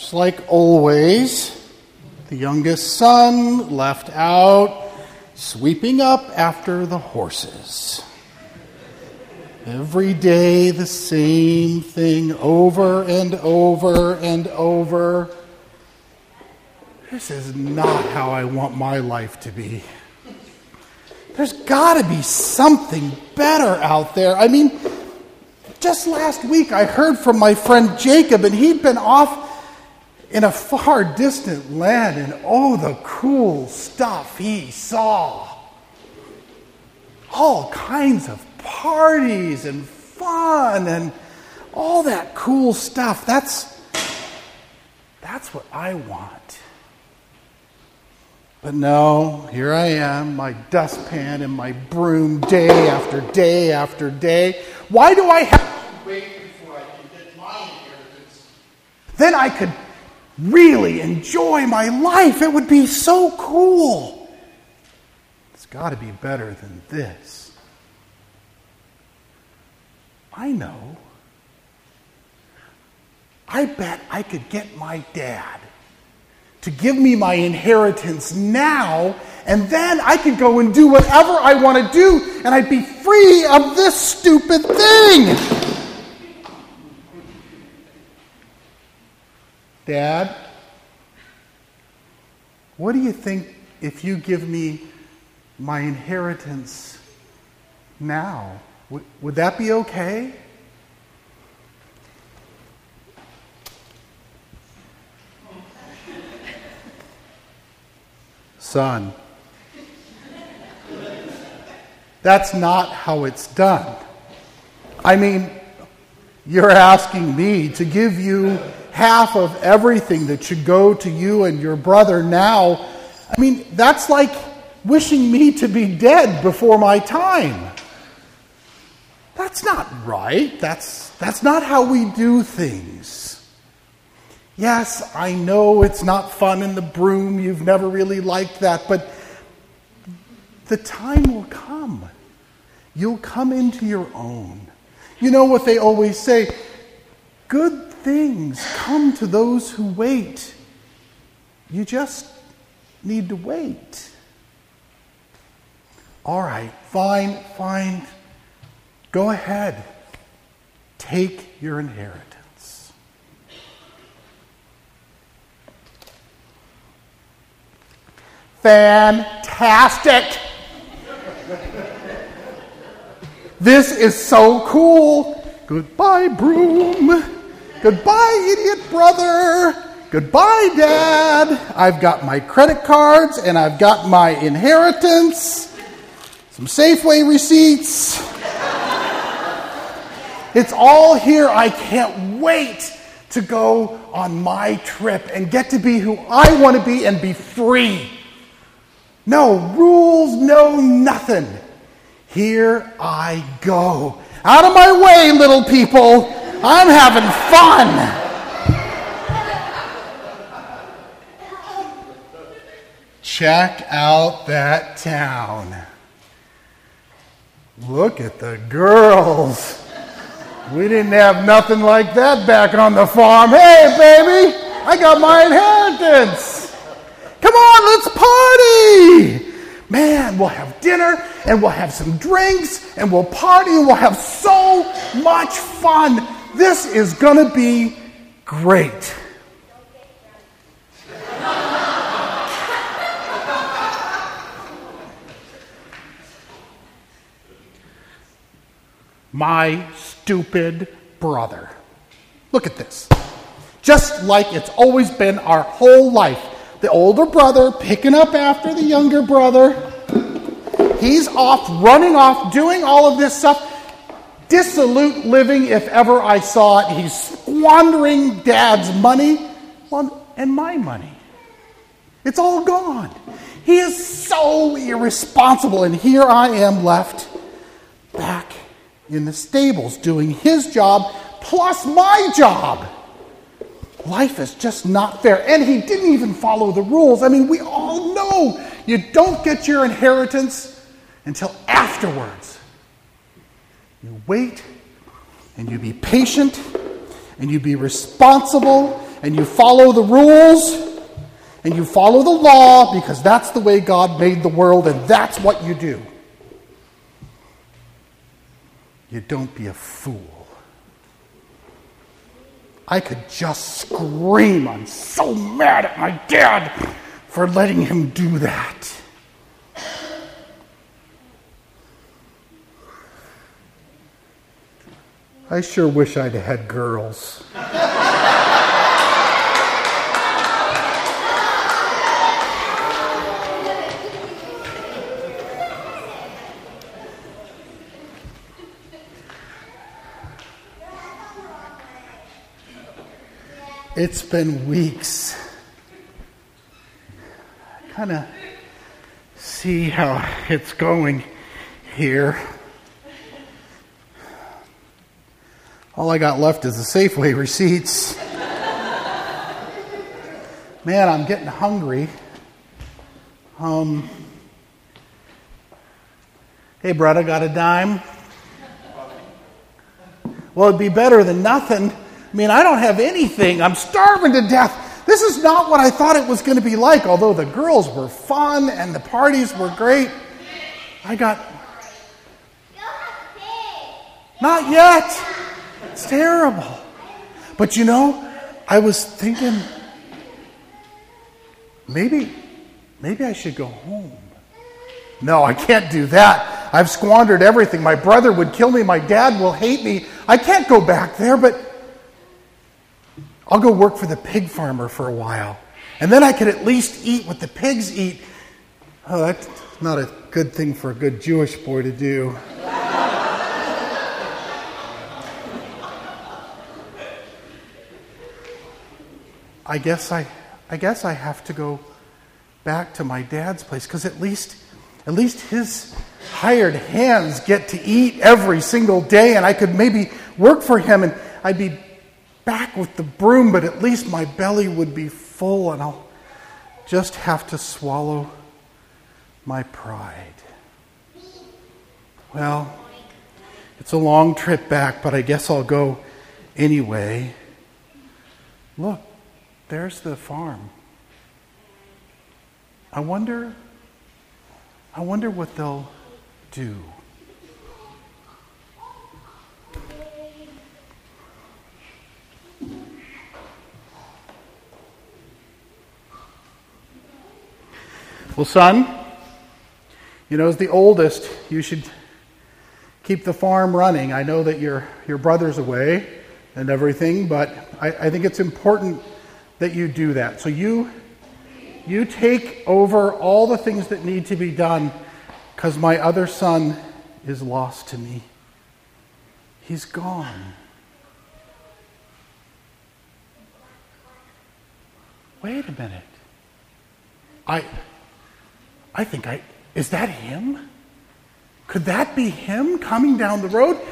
Just like always, the youngest son left out, sweeping up after the horses. Every day the same thing over and over and over. This is not how I want my life to be. There's got to be something better out there. I mean, just last week I heard from my friend Jacob, and he'd been off in a far distant land, and oh, the cool stuff he saw. All kinds of parties and fun and all that cool stuff. That's what I want. But no, here I am, my dustpan and my broom day after day after day. Why do I have to wait before I can get my inheritance? Then I could really enjoy my life. It would be so cool. It's got to be better than this. I know. I bet I could get my dad to give me my inheritance now, and then I could go and do whatever I want to do, and I'd be free of this stupid thing. Dad, what do you think if you give me my inheritance now? Would that be okay? Son, that's not how it's done. I mean, you're asking me to give you half of everything that should go to you and your brother now. I mean, that's like wishing me to be dead before my time. That's not right. That's not how we do things. Yes, I know it's not fun in the broom. You've never really liked that, but the time will come. You'll come into your own. You know what they always say, good things come to those who wait. You just need to wait. All right, fine. Go ahead. Take your inheritance. Fantastic! This is so cool. Goodbye, broom. Goodbye, idiot brother. Goodbye, Dad. I've got my credit cards and I've got my inheritance. Some Safeway receipts. It's all here. I can't wait to go on my trip and get to be who I want to be and be free. No rules, no nothing. Here I go. Out of my way, little people. I'm having fun. Check out that town. Look at the girls. We didn't have nothing like that back on the farm. Hey, baby, I got my inheritance. Come on, let's party. Man, we'll have dinner, and we'll have some drinks, and we'll party, and we'll have so much fun. This is going to be great. My stupid brother. Look at this. Just like it's always been our whole life. The older brother picking up after the younger brother. He's off, running off, doing all of this stuff. Dissolute living, if ever I saw it. He's squandering Dad's money, and my money. It's all gone. He is so irresponsible, and here I am left back in the stables doing his job plus my job. Life is just not fair. And he didn't even follow the rules. I mean, we all know you don't get your inheritance until afterwards. You wait, and you be patient, and you be responsible, and you follow the rules, and you follow the law, because that's the way God made the world, and that's what you do. You don't be a fool. I could just scream. I'm so mad at my dad for letting him do that. I sure wish I'd had girls. It's been weeks. I kind of see how it's going here. All I got left is the Safeway receipts. Man, I'm getting hungry. Hey, brother, got a dime? Well, it'd be better than nothing. I mean, I don't have anything. I'm starving to death. This is not what I thought it was going to be like, although the girls were fun and the parties were great. I got... Not yet. It's terrible. But you know, I was thinking, maybe I should go home. No, I can't do that. I've squandered everything. My brother would kill me. My dad will hate me. I can't go back there, but I'll go work for the pig farmer for a while. And then I could at least eat what the pigs eat. Oh, that's not a good thing for a good Jewish boy to do. I guess I have to go back to my dad's place, because at least his hired hands get to eat every single day, and I could maybe work for him, and I'd be back with the broom, but at least my belly would be full, and I'll just have to swallow my pride. Well, it's a long trip back, but I guess I'll go anyway. Look, there's the farm. I wonder what they'll do. Well, son, as the oldest, you should keep the farm running. I know that your brother's away and everything, but I think it's important that you do that. So you take over all the things that need to be done, because my other son is lost to me. He's gone. Wait a minute. I think is that him? Could that be him coming down the road?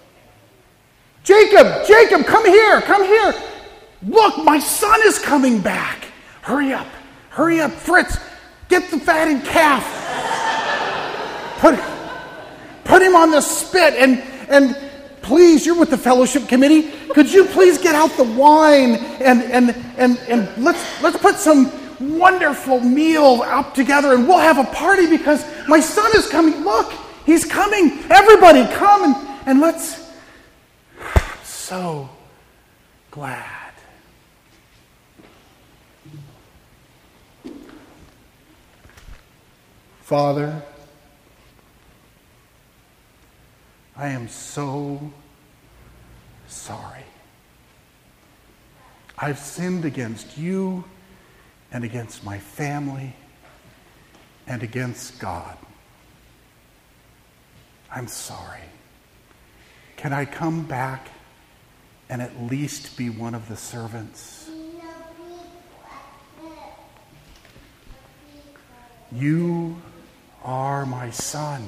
Jacob, come here. Look, my son is coming back. Hurry up, Fritz. Get the fatted calf. Put him on the spit, and please, you're with the fellowship committee. Could you please get out the wine and let's put some wonderful meal up together, and we'll have a party because my son is coming. Look, he's coming. Everybody come and let's... I'm so glad. Father, I am so sorry. I've sinned against you and against my family and against God. I'm sorry. Can I come back and at least be one of the servants? You are my son.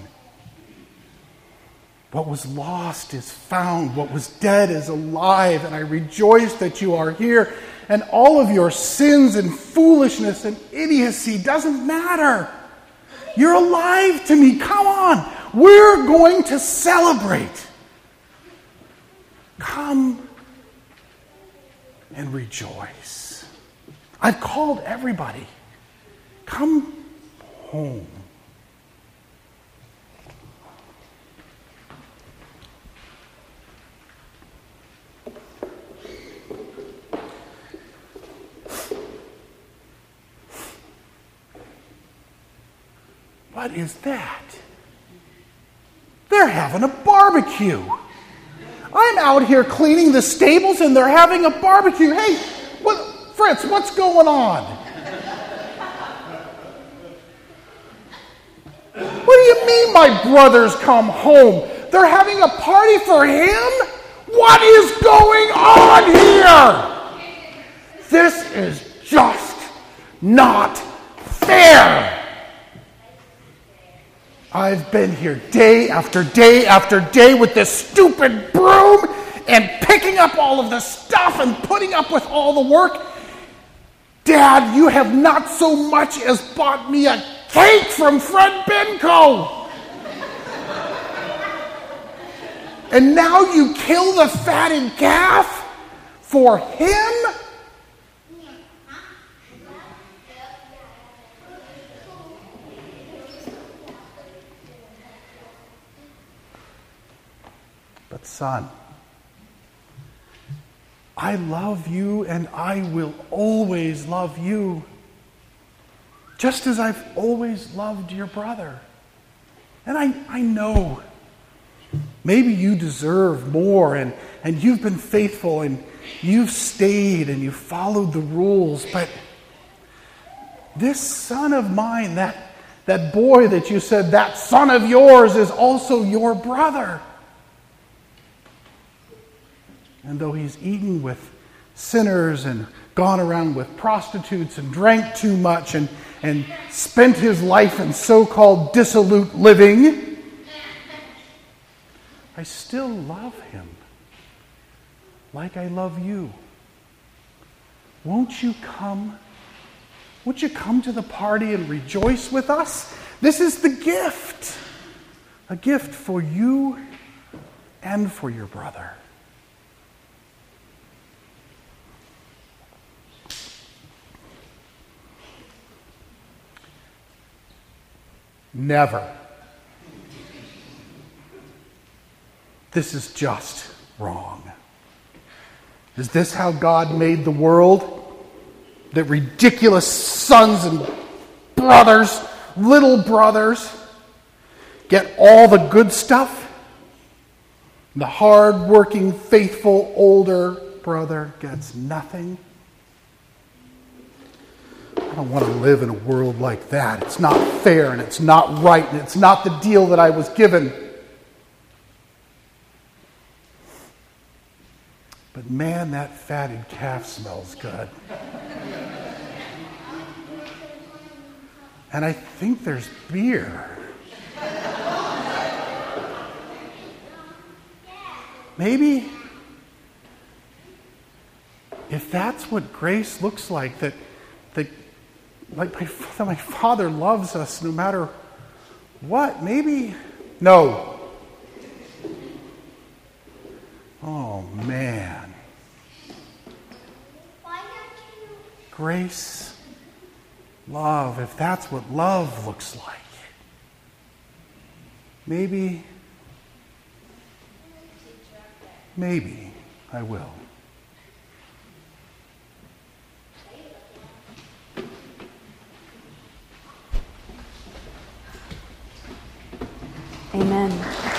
What was lost is found. What was dead is alive. And I rejoice that you are here. And all of your sins and foolishness and idiocy doesn't matter. You're alive to me. Come on. We're going to celebrate. Come and rejoice. I've called everybody. Come home. What is that? They're having a barbecue. I'm out here cleaning the stables and they're having a barbecue. Hey, Fritz, what's going on? What do you mean my brother's come home? They're having a party for him? What is going on here? This is just not fair. I've been here day after day after day with this stupid broom and picking up all of the stuff and putting up with all the work. Dad, you have not so much as bought me a cake from Fred Benko. And now you kill the fatted calf for him? But son, I love you and I will always love you, just as I've always loved your brother. And I know maybe you deserve more and you've been faithful and you've stayed and you've followed the rules, but this son of mine, that boy that you said, that son of yours is also your brother. And though he's eaten with sinners and gone around with prostitutes and drank too much and spent his life in so-called dissolute living, I still love him like I love you. Won't you come? Won't you come to the party and rejoice with us? This is the gift. A gift for you and for your brother. Never. This is just wrong. Is this how God made the world? That ridiculous sons and brothers, little brothers, get all the good stuff? The hard-working, faithful older brother gets nothing? I don't want to live in a world like that. It's not fair and it's not right and it's not the deal that I was given. But man, that fatted calf smells good. And I think there's beer. Maybe if that's what grace looks like, that my Father loves us no matter what. Maybe, no. Oh, man. Grace, love, if that's what love looks like, maybe I will. Amen.